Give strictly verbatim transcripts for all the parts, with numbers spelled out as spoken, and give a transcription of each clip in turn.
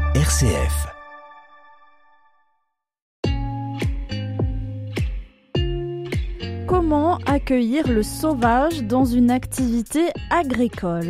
R C F. Comment accueillir le sauvage dans une activité agricole ?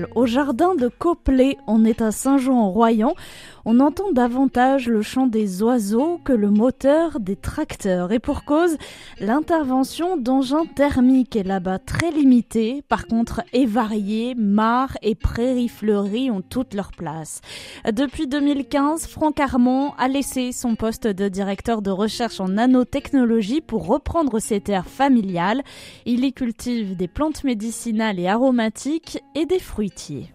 Au jardin de Copley, on est à Saint-Jean-en-Royans. On entend davantage le chant des oiseaux que le moteur des tracteurs. Et pour cause, l'intervention d'engins thermiques est là-bas très limitée. Par contre, et variée, mares et prairies fleuries ont toute leur place. Depuis deux mille quinze, Franck Armand a laissé son poste de directeur de recherche en nanotechnologie pour reprendre ses terres familiales. Il y cultive des plantes médicinales et aromatiques et des fruitiers.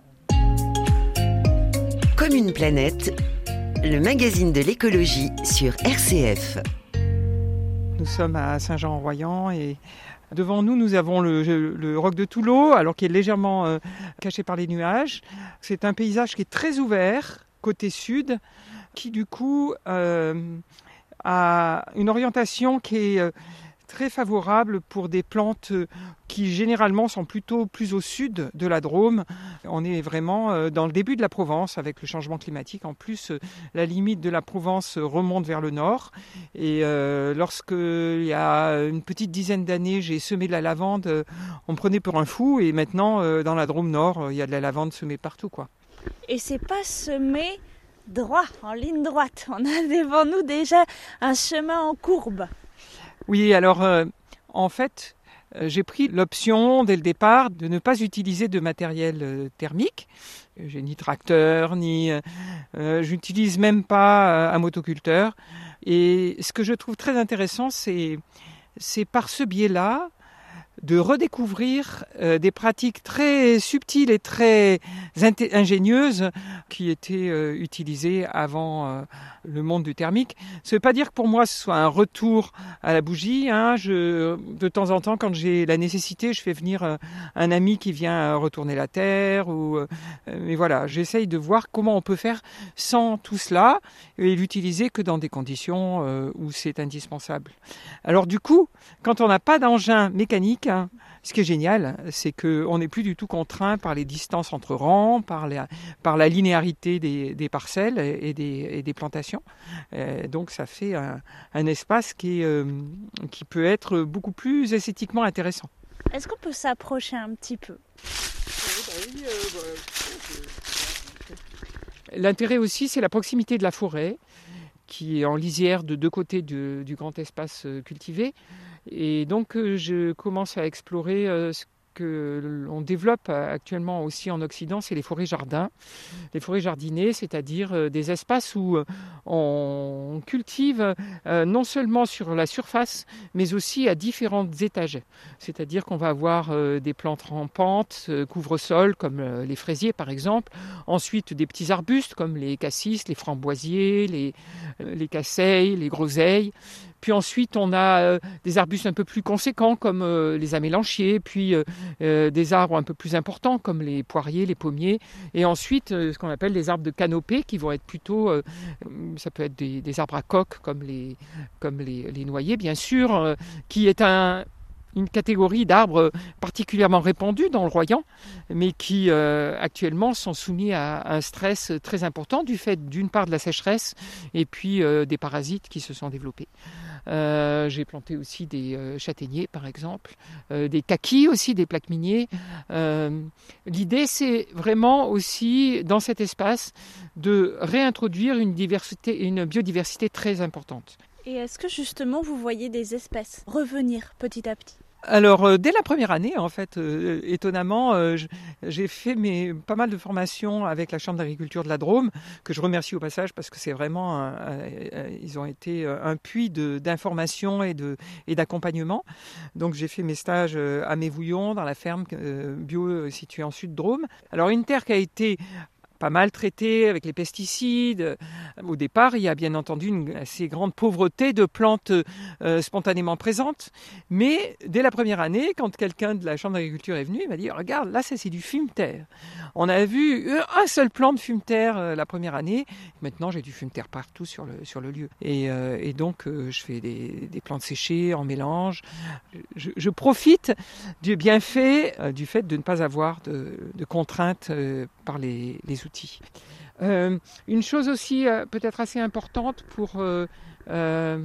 Comme une planète, le magazine de l'écologie sur R C F. Nous sommes à Saint-Jean-en-Royans et devant nous, nous avons le, le roc de Touleau, alors qu'il est légèrement euh, caché par les nuages. C'est un paysage qui est très ouvert, côté sud, qui du coup euh, a une orientation qui est euh, très favorable pour des plantes qui généralement sont plutôt plus au sud de la Drôme. On est vraiment dans le début de la Provence avec le changement climatique. En plus, la limite de la Provence remonte vers le nord. Et euh, lorsque, il y a une petite dizaine d'années, j'ai semé de la lavande, on me prenait pour un fou. Et maintenant, dans la Drôme Nord, il y a de la lavande semée partout, quoi. Et c'est pas semé droit, en ligne droite. On a devant nous déjà un chemin en courbe. Oui, alors euh, en fait, euh, j'ai pris l'option dès le départ de ne pas utiliser de matériel euh, thermique. J'ai ni tracteur, ni euh, j'utilise même pas euh, un motoculteur. Et ce que je trouve très intéressant, c'est c'est par ce biais-là de redécouvrir euh, des pratiques très subtiles et très inté- ingénieuses qui étaient euh, utilisées avant euh, le monde du thermique. Ça ne veut pas dire que pour moi ce soit un retour à la bougie. Hein. Je, de temps en temps, quand j'ai la nécessité, je fais venir euh, un ami qui vient euh, retourner la terre. Ou, euh, mais voilà, j'essaye de voir comment on peut faire sans tout cela et l'utiliser que dans des conditions euh, où c'est indispensable. Alors du coup, quand on n'a pas d'engin mécanique, hein, ce qui est génial, c'est qu'on n'est plus du tout contraint par les distances entre rangs, par la, par la linéarité des, des parcelles et des, et des plantations. Euh, donc ça fait un, un espace qui, est, euh, qui peut être beaucoup plus esthétiquement intéressant. Est-ce qu'on peut s'approcher un petit peu ? L'intérêt aussi, c'est la proximité de la forêt, qui est en lisière de deux côtés du, du grand espace cultivé. Et donc, je commence à explorer ce que l'on développe actuellement aussi en Occident, c'est les forêts-jardins. Les forêts jardinées, c'est-à-dire des espaces où on cultive non seulement sur la surface, mais aussi à différents étages. C'est-à-dire qu'on va avoir des plantes rampantes, couvre-sol, comme les fraisiers par exemple. Ensuite, des petits arbustes comme les cassis, les framboisiers, les, les casseilles, les groseilles. Puis ensuite, on a euh, des arbustes un peu plus conséquents comme euh, les amélanchiers, puis euh, euh, des arbres un peu plus importants comme les poiriers, les pommiers, et ensuite euh, ce qu'on appelle des arbres de canopée qui vont être plutôt, euh, ça peut être des, des arbres à coque comme les, comme les, les noyers bien sûr, euh, qui est un... une catégorie d'arbres particulièrement répandus dans le Royan, mais qui euh, actuellement sont soumis à un stress très important du fait d'une part de la sécheresse et puis euh, des parasites qui se sont développés. Euh, j'ai planté aussi des euh, châtaigniers par exemple, euh, des kakis aussi, des plaques miniers. Euh, l'idée c'est vraiment aussi dans cet espace de réintroduire une, diversité, une biodiversité très importante. Et est-ce que justement vous voyez des espèces revenir petit à petit ? Alors, euh, dès la première année, en fait, euh, étonnamment, euh, j'ai fait mes, pas mal de formations avec la Chambre d'agriculture de la Drôme, que je remercie au passage parce que c'est vraiment, un, un, un, ils ont été un puits de, d'information et, de, et d'accompagnement. Donc, j'ai fait mes stages à Mévouillon, dans la ferme euh, bio située en Sud-Drôme. Alors, une terre qui a été pas mal traité avec les pesticides. Au départ, il y a bien entendu une assez grande pauvreté de plantes euh, spontanément présentes. Mais dès la première année, quand quelqu'un de la Chambre d'agriculture est venu, il m'a dit « Regarde, là, ça, c'est du fumeterre. » On a vu un seul plant de fumeterre euh, la première année. Maintenant, j'ai du fumeterre partout sur le, sur le lieu. Et, euh, et donc, euh, je fais des, des plantes séchées en mélange. Je, je profite du bienfait euh, du fait de ne pas avoir de, de contraintes euh, par les, les outils. Euh, une chose aussi euh, peut-être assez importante pour, euh, euh,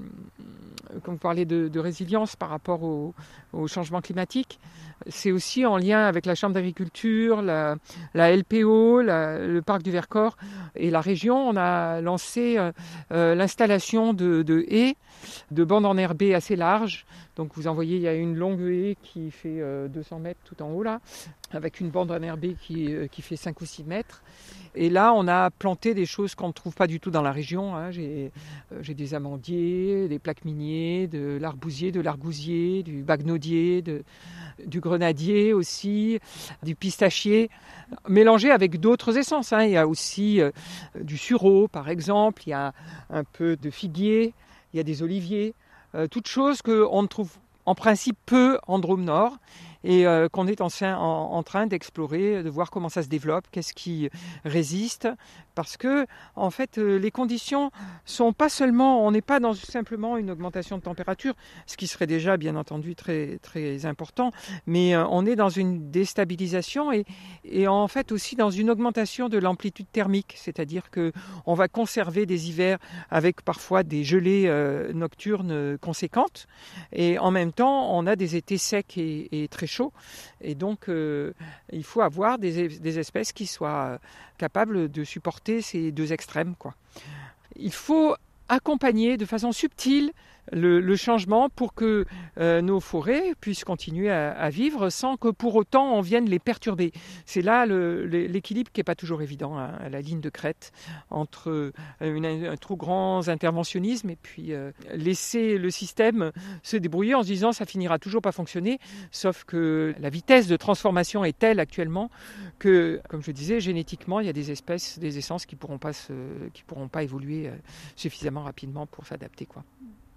quand vous parlez de, de résilience par rapport au, au changement climatique, c'est aussi en lien avec la Chambre d'agriculture, la, la L P O, la, le parc du Vercors et la région. On a lancé euh, euh, l'installation de, de haies, de bandes enherbées assez larges. Donc vous en voyez, il y a une longue haie qui fait euh, deux cents mètres tout en haut là, avec une bande enherbée qui, euh, qui fait cinq ou six mètres. Et là, on a planté des choses qu'on ne trouve pas du tout dans la région. Hein. J'ai, euh, j'ai des amandiers, des plaques miniers, de l'arbousier, de l'argousier, du bagnodier, de, du grenadier aussi, du pistachier, mélangé avec d'autres essences. Hein. Il y a aussi euh, du sureau, par exemple. Il y a un peu de figuier, il y a des oliviers. Euh, toutes choses qu'on ne trouve en principe peu en Drôme Nord. Et euh, qu'on est en, en, en train d'explorer, de voir comment ça se développe, qu'est-ce qui résiste. Parce que, en fait, euh, les conditions sont pas seulement, on n'est pas dans simplement une augmentation de température, ce qui serait déjà, bien entendu, très, très important, mais euh, on est dans une déstabilisation et, et en fait aussi dans une augmentation de l'amplitude thermique, c'est-à-dire qu'on va conserver des hivers avec parfois des gelées euh, nocturnes conséquentes, et en même temps, on a des étés secs et, et très chauds, et donc euh, il faut avoir des, des espèces qui soient capables de supporter ces deux extrêmes, quoi. Il faut accompagner de façon subtile le, le changement pour que euh, nos forêts puissent continuer à, à vivre sans que pour autant on vienne les perturber. C'est là le, l'équilibre qui n'est pas toujours évident, hein, la ligne de crête entre une, un trop grand interventionnisme et puis euh, laisser le système se débrouiller en se disant ça finira toujours pas fonctionner, sauf que la vitesse de transformation est telle actuellement que, comme je disais, génétiquement il y a des espèces, des essences qui pourront pas se, qui pourront pas évoluer suffisamment rapidement pour s'adapter, quoi.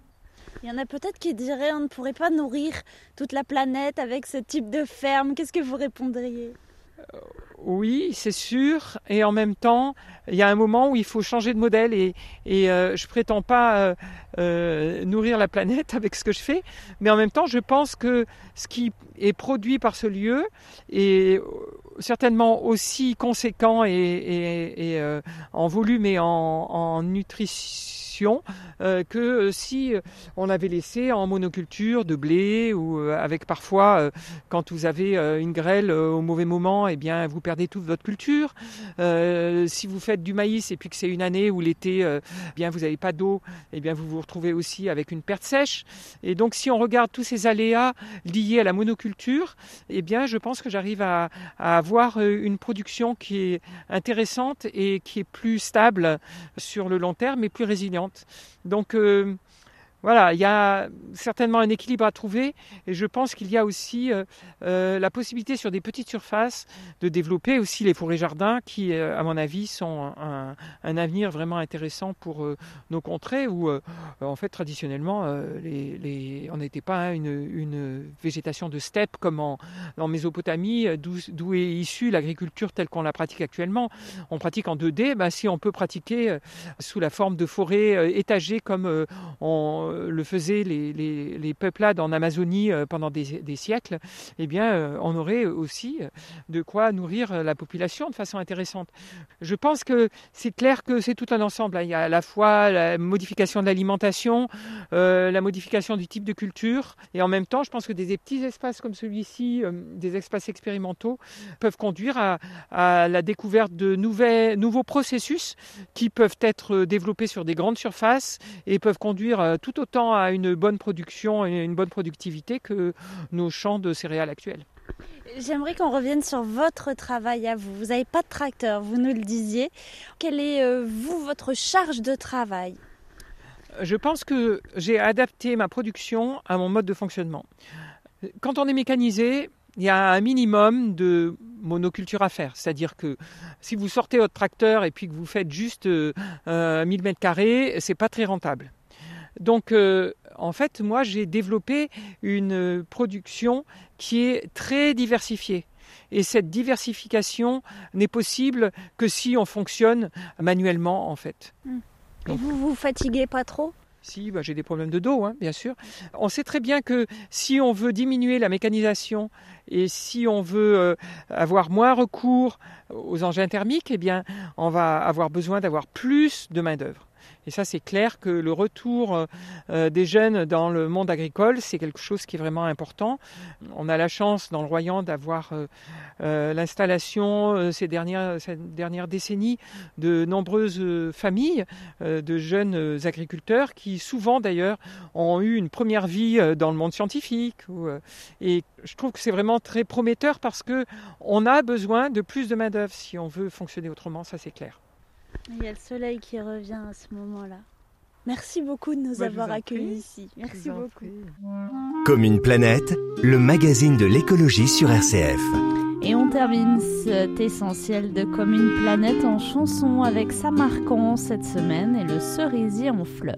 Il y en a peut-être qui diraient on ne pourrait pas nourrir toute la planète avec ce type de ferme. Qu'est-ce que vous répondriez ? euh, Oui, c'est sûr. Et en même temps, il y a un moment où il faut changer de modèle. Et, et euh, je prétends pas euh, euh, nourrir la planète avec ce que je fais. Mais en même temps, je pense que ce qui est produit par ce lieu est certainement aussi conséquent et, et, et euh, en volume et en, en nutrition euh, que si on avait laissé en monoculture de blé ou euh, avec parfois euh, quand vous avez euh, une grêle euh, au mauvais moment, eh bien vous perdez toute votre culture. Euh, si vous faites du maïs et puis que c'est une année où l'été euh, eh bien vous n'avez pas d'eau, eh bien vous vous retrouvez aussi avec une perte sèche. Et donc si on regarde tous ces aléas liés à la monoculture, eh bien je pense que j'arrive à, à avoir une production qui est intéressante et qui est plus stable sur le long terme et plus résiliente. Donc euh, voilà, il y a certainement un équilibre à trouver et je pense qu'il y a aussi euh, euh, la possibilité sur des petites surfaces de développer aussi les forêts-jardins qui, euh, à mon avis, sont un, un avenir vraiment intéressant pour euh, nos contrées où, euh, en fait, traditionnellement, euh, les, les, on n'était pas hein, une, une végétation de steppe comme en, en Mésopotamie, d'où, d'où est issue l'agriculture telle qu'on la pratique actuellement. On pratique en deux D, ben, si on peut pratiquer euh, sous la forme de forêts euh, étagées comme euh, on le faisaient les, les, les peuplades en Amazonie pendant des, des siècles, eh bien, on aurait aussi de quoi nourrir la population de façon intéressante. Je pense que c'est clair que c'est tout un ensemble. Il y a à la fois la modification de l'alimentation, euh, la modification du type de culture, et en même temps, je pense que des, des petits espaces comme celui-ci, euh, des espaces expérimentaux, peuvent conduire à, à la découverte de nouvelles, nouveaux processus qui peuvent être développés sur des grandes surfaces et peuvent conduire tout autant à une bonne production et une bonne productivité que nos champs de céréales actuels. J'aimerais qu'on revienne sur votre travail à vous. Vous n'avez pas de tracteur, vous nous le disiez. Quelle est, euh, vous, votre charge de travail ? Je pense que j'ai adapté ma production à mon mode de fonctionnement. Quand on est mécanisé, il y a un minimum de monoculture à faire. C'est-à-dire que si vous sortez votre tracteur et puis que vous faites juste euh, mille mètres carrés, c'est pas très rentable. Donc, euh, en fait, moi, j'ai développé une production qui est très diversifiée. Et cette diversification n'est possible que si on fonctionne manuellement, en fait. Mmh. Et vous vous fatiguez pas trop ? Si, bah, j'ai des problèmes de dos, hein, bien sûr. On sait très bien que si on veut diminuer la mécanisation et si on veut euh, avoir moins recours aux engins thermiques, eh bien, on va avoir besoin d'avoir plus de main-d'œuvre. Et ça, c'est clair que le retour euh, des jeunes dans le monde agricole, c'est quelque chose qui est vraiment important. On a la chance dans le Royan d'avoir euh, euh, l'installation euh, ces dernières, ces dernières décennies de nombreuses familles euh, de jeunes agriculteurs qui souvent d'ailleurs ont eu une première vie euh, dans le monde scientifique. Ou, euh, et je trouve que c'est vraiment très prometteur parce qu'on a besoin de plus de main-d'œuvre si on veut fonctionner autrement, ça c'est clair. Il y a le soleil qui revient à ce moment-là. Merci beaucoup de nous bah, avoir accueillis ici. Merci beaucoup. Prie. Comme une planète, le magazine de l'écologie sur R C F. Et on termine cet essentiel de Comme une planète en chanson avec Samarcand cette semaine et le cerisier en fleurs.